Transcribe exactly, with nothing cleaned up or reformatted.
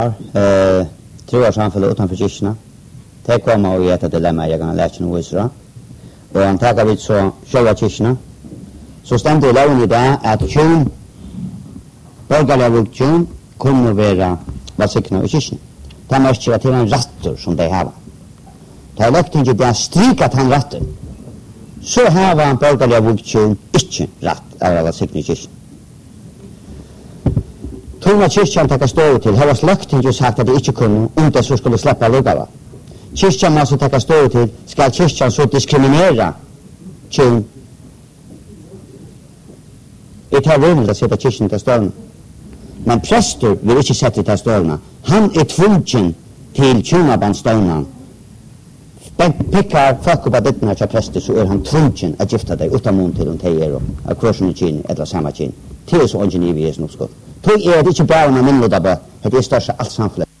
Eh, tror samfunnet utanför kyrkorna. Det kommer och ett dilemma jag kan lära nu Israel. Och han tar vi så själva kyrkorna. Så stämde det lagen i det att tjön borgerliga vuxen kommer vara välsigna i kyrkorna. Det måste vara till en rätter som de har. Det har lagt inte det strikat han rätten. Så har han borgerliga vuxen inte rätt att vara välsigna i kyrkorna. Tunga kyrkjan takka stå till, har slagt inte sagt att det inte kunde, om det så skulle släppa lugga. Kyrkjan måste takka stå till, ska kyrkjan så diskriminera kyrkan. Det tar rimligt att sätta kyrkjan till stålna. Men präster vill inte sätta till stålna. Han är tvungen till kyrkabandstålna. Pickar folk upp att dittna till präster så är han tvungen att gifta dig utan mun till de tejer och av kursen och kyn eller samma kyn. Till så ingen i vi är snubskott. Tog är det inte bara med min lilla bö, det är största allt samfunnet.